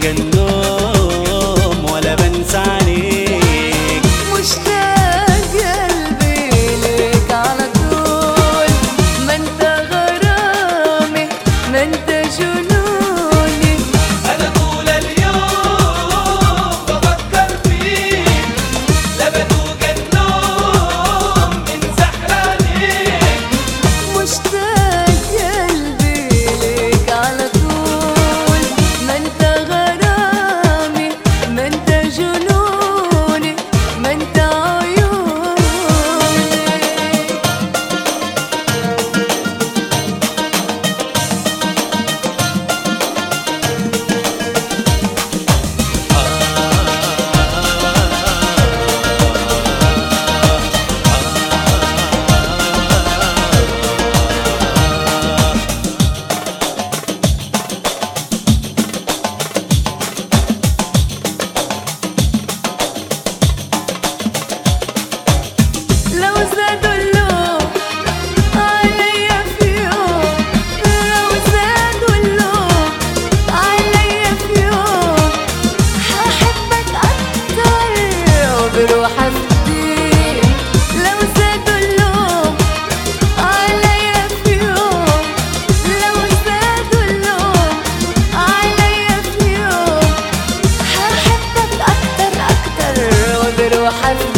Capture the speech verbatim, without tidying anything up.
يفوق النوم ولا بنسى عليك. مشتاق قلبي ليك على طول، ما انت غرامي ما انت جنوني. أنا طول اليوم بفكر فيك، لا بدوق النوم من سحرانيك. مشتاق قلبي ليك على طول، ما انت غرامي ما انت جنوني ما انت عيوني. لو زادوا اللوم عليا في يوم، لو زادوا اللوم عليا في يوم، هحبك أكتر وبروح أفديك. لو زادوا اللوم عليا في يوم، لو زادوا اللوم عليا في يوم، هحبك أكتر أكتر وبروح أفديك.